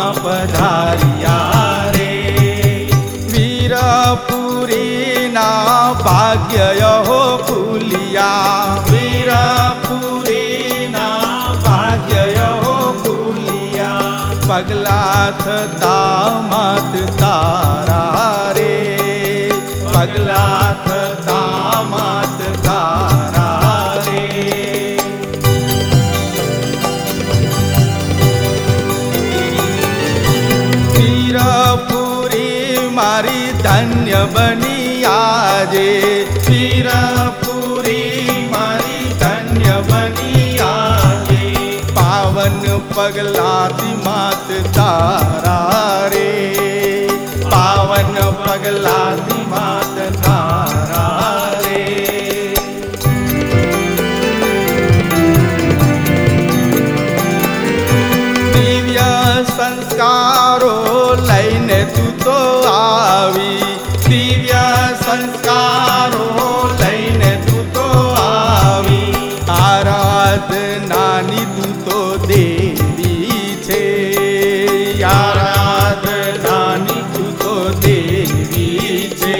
પધાર્યા રે વીરપુરીના ભાગ્ય હો ફૂલિયા વીરપુરીના ભાગ્ય હો ફૂલિયા પગલા થતા માત તારા રે પગલા થતા માત તારા રે વીરપુરી મારી ધન્ય બની આજે વીરપુરી મારી ધન્ય બની આજે પાવન પગલાથી માત તારા રે પાવન પગલાથી માત તારા રે દિવ્ય સંસ્કારો લઈને તું તો આવી દિવ્ય સંસ્કારો લઈને તું તો આવી આરાધનાની તું તો દેવી છે આરાધનાની તું તો દેવી છે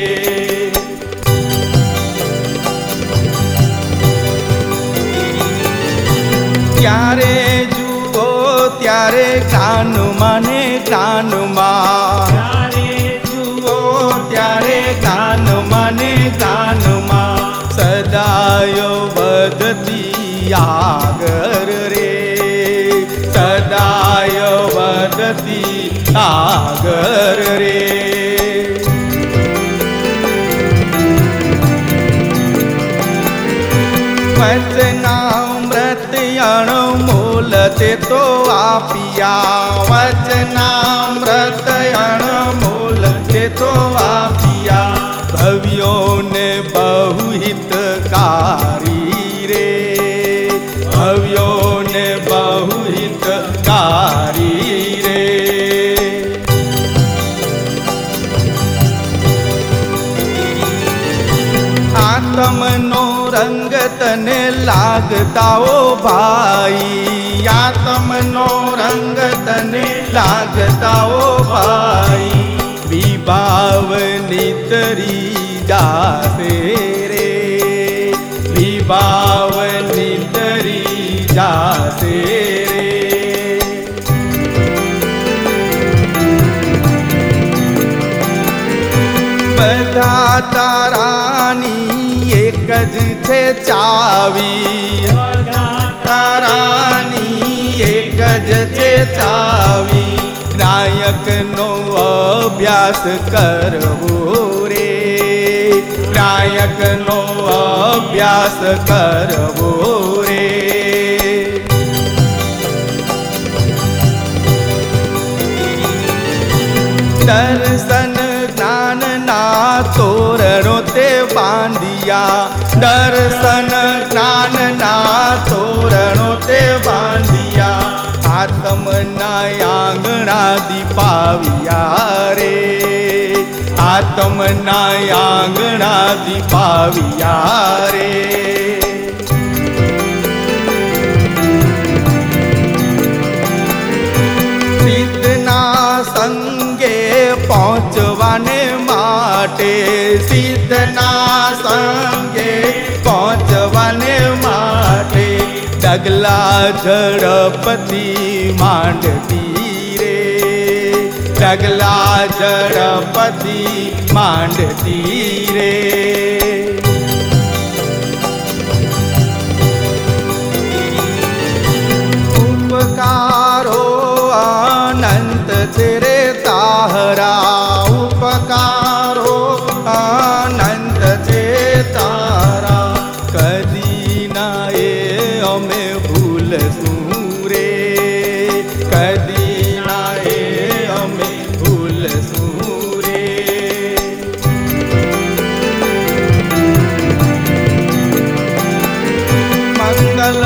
ત્યારે જુઓ ત્યારે કાનમાં ને કાનમાં ત્યારે જુઓ ત્યારે કાનમાં ને કાનમાં સદાય વધતી આગળ રે સદાય વધતી આગળ રે વચનામૃત અણમોલ તે તો આપિયા વચનામૃત અણમોલ તે તો આપિયા ભવ્યોને બહુ હિતકારી રે ભવ્યોને બહુ હિતકારી રે આત્મનો રંગ તને લાગતા ઓ ભાઈ આત્મનો રંગ તને લાગતા ઓ ભાઈ વિભાવની તરી જાશે રે વિભાવની તરી જાશે રે બધા તારાની એક જ છે ચાવી તારાની એક જ છે ચાવી નાયકનો અભ્યાસ કરવો રે નાયકનો અભ્યાસ કરવો રે દર્શન જ્ઞાનના તોરણો તે બાંધિયા દર્શન જ્ઞાનના તોરણો તે બાંધિયા આત્મના આંગણા દીપાવ્યા રે આત્મના આંગણા દીપાવ્યા રે સિદ્ધના સંગે પહોંચવાને માટે સિદ્ધના સંગે પહોંચવાને માટે ડગલા ઝડપતિ માંડતી રે ડગલા ઝડપતિ માંડતી રે ઉપકારો અનંત છે રે તારા ઉપકારો અનંત છે તારા કદી ના એ અમે ભૂલશું રે કદી ના એ અમે ભૂલશું રે મંગલ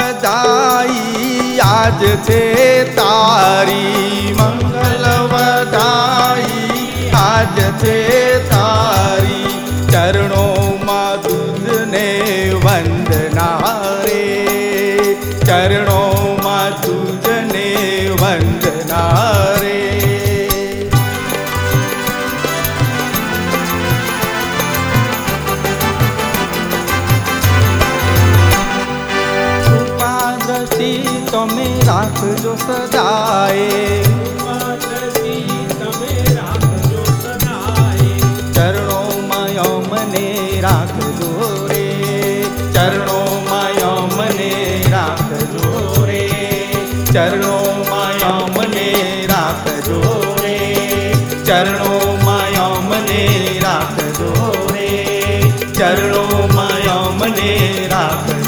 વધાઈ આજ છે તારી મંગલ વધાઈ આજ છે તારી ચરણોમાં તુજને વંદના રે ચરણોમાં તુજને વંદના રે રાખજો સદાય. ચરણોમાં અમને રાખજો રે, ચરણોમાં અમને રાખજો રે, ચરણોમાં અમને રાખજો રે, ચરણોમાં અમને રાખજો રે, ચરણોમાં અમને રાખજો.